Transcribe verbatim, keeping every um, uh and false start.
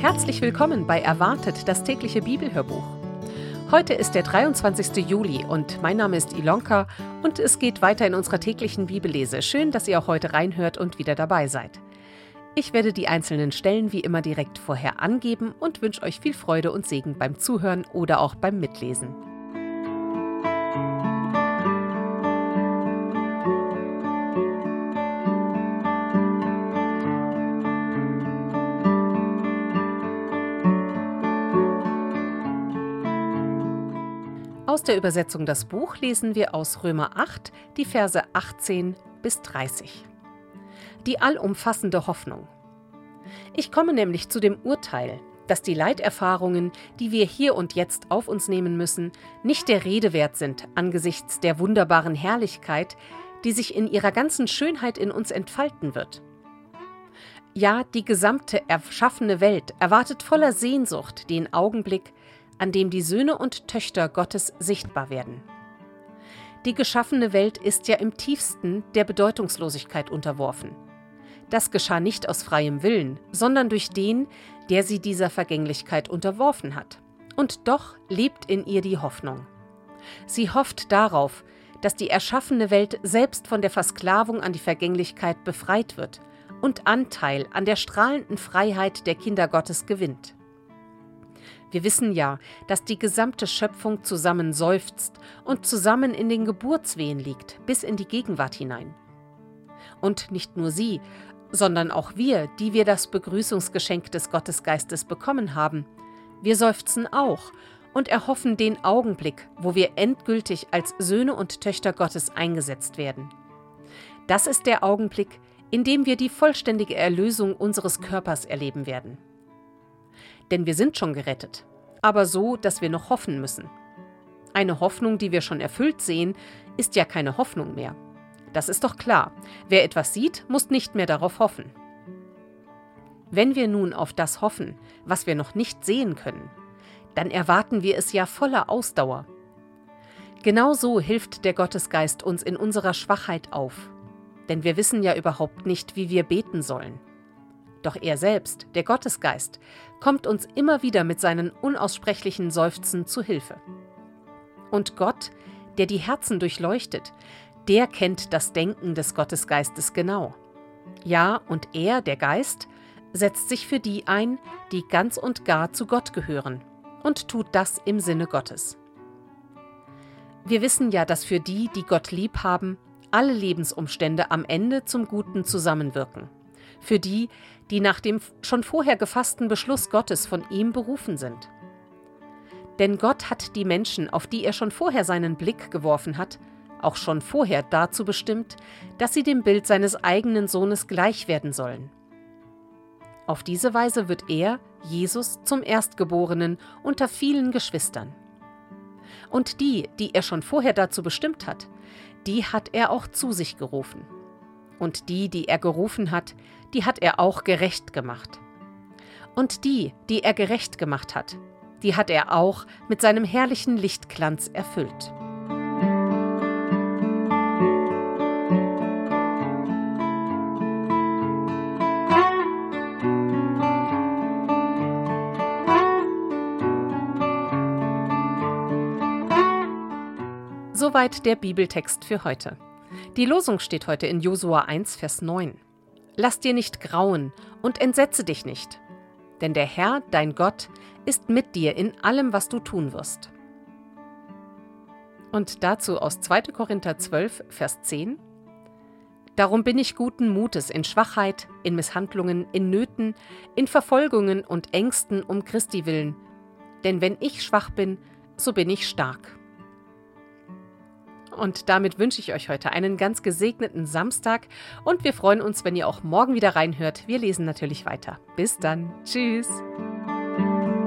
Herzlich willkommen bei Erwartet, das tägliche Bibelhörbuch. Heute ist der dreiundzwanzigste Juli und mein Name ist Ilonka und es geht weiter in unserer täglichen Bibellese. Schön, dass ihr auch heute reinhört und wieder dabei seid. Ich werde die einzelnen Stellen wie immer direkt vorher angeben und wünsche euch viel Freude und Segen beim Zuhören oder auch beim Mitlesen. Aus der Übersetzung Das Buch lesen wir aus Römer acht, die Verse achtzehn bis dreißig. Die allumfassende Hoffnung. Ich komme nämlich zu dem Urteil, dass die Leiterfahrungen, die wir hier und jetzt auf uns nehmen müssen, nicht der Rede wert sind angesichts der wunderbaren Herrlichkeit, die sich in ihrer ganzen Schönheit in uns entfalten wird. Ja, die gesamte erschaffene Welt erwartet voller Sehnsucht den Augenblick, an dem die Söhne und Töchter Gottes sichtbar werden. Die geschaffene Welt ist ja im tiefsten der Bedeutungslosigkeit unterworfen. Das geschah nicht aus freiem Willen, sondern durch den, der sie dieser Vergänglichkeit unterworfen hat. Und doch lebt in ihr die Hoffnung. Sie hofft darauf, dass die erschaffene Welt selbst von der Versklavung an die Vergänglichkeit befreit wird und Anteil an der strahlenden Freiheit der Kinder Gottes gewinnt. Wir wissen ja, dass die gesamte Schöpfung zusammen seufzt und zusammen in den Geburtswehen liegt, bis in die Gegenwart hinein. Und nicht nur sie, sondern auch wir, die wir das Begrüßungsgeschenk des Gottesgeistes bekommen haben, wir seufzen auch und erhoffen den Augenblick, wo wir endgültig als Söhne und Töchter Gottes eingesetzt werden. Das ist der Augenblick, in dem wir die vollständige Erlösung unseres Körpers erleben werden. Denn wir sind schon gerettet, aber so, dass wir noch hoffen müssen. Eine Hoffnung, die wir schon erfüllt sehen, ist ja keine Hoffnung mehr. Das ist doch klar. Wer etwas sieht, muss nicht mehr darauf hoffen. Wenn wir nun auf das hoffen, was wir noch nicht sehen können, dann erwarten wir es ja voller Ausdauer. Genauso hilft der Gottesgeist uns in unserer Schwachheit auf. Denn wir wissen ja überhaupt nicht, wie wir beten sollen. Doch er selbst, der Gottesgeist, kommt uns immer wieder mit seinen unaussprechlichen Seufzen zu Hilfe. Und Gott, der die Herzen durchleuchtet, der kennt das Denken des Gottesgeistes genau. Ja, und er, der Geist, setzt sich für die ein, die ganz und gar zu Gott gehören, und tut das im Sinne Gottes. Wir wissen ja, dass für die, die Gott lieb haben, alle Lebensumstände am Ende zum Guten zusammenwirken. Für die, die nach dem schon vorher gefassten Beschluss Gottes von ihm berufen sind. Denn Gott hat die Menschen, auf die er schon vorher seinen Blick geworfen hat, auch schon vorher dazu bestimmt, dass sie dem Bild seines eigenen Sohnes gleich werden sollen. Auf diese Weise wird er, Jesus, zum Erstgeborenen unter vielen Geschwistern. Und die, die er schon vorher dazu bestimmt hat, die hat er auch zu sich gerufen. Und die, die er gerufen hat, die hat er auch gerecht gemacht. Und die, die er gerecht gemacht hat, die hat er auch mit seinem herrlichen Lichtglanz erfüllt. Soweit der Bibeltext für heute. Die Losung steht heute in Josua eins, Vers neun. Lass dir nicht grauen und entsetze dich nicht, denn der Herr, dein Gott, ist mit dir in allem, was du tun wirst. Und dazu aus zweiter Korinther zwölf, Vers zehn. Darum bin ich guten Mutes in Schwachheit, in Misshandlungen, in Nöten, in Verfolgungen und Ängsten um Christi willen. Denn wenn ich schwach bin, so bin ich stark. Und damit wünsche ich euch heute einen ganz gesegneten Samstag und wir freuen uns, wenn ihr auch morgen wieder reinhört. Wir lesen natürlich weiter. Bis dann. Tschüss.